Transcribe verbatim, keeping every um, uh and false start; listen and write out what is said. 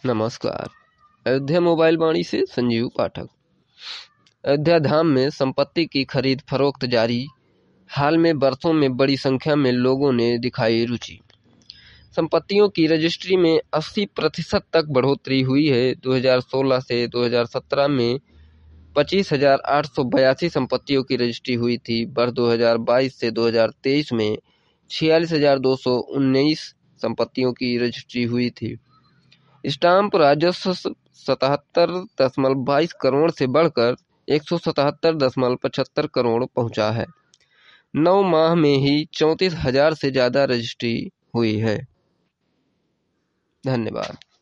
नमस्कार। अयोध्या मोबाइल वाणी से संजीव पाठक। अयोध्या धाम में संपत्ति की खरीद फरोख्त जारी। हाल में बरसों में बड़ी संख्या में लोगों ने दिखाई रुचि। संपत्तियों की रजिस्ट्री में अस्सी प्रतिशत तक बढ़ोतरी हुई है। दो हज़ार सोलह से दो हज़ार सत्रह में पच्चीस हजार आठ सौ बयासी संपत्तियों की रजिस्ट्री हुई थी। वर्ष दो हज़ार बाईस से दो हज़ार तेईस में छियालीस हजार दो सौ उन्नीस संपत्तियों की रजिस्ट्री हुई थी। स्टाम्प राजस्व सतहत्तर दशमलव बाईस करोड़ से बढ़कर एक सौ सतहत्तर दशमलव पचहत्तर करोड़ पहुंचा है। नौ माह में ही चौंतीस हजार से ज्यादा रजिस्ट्री हुई है। धन्यवाद।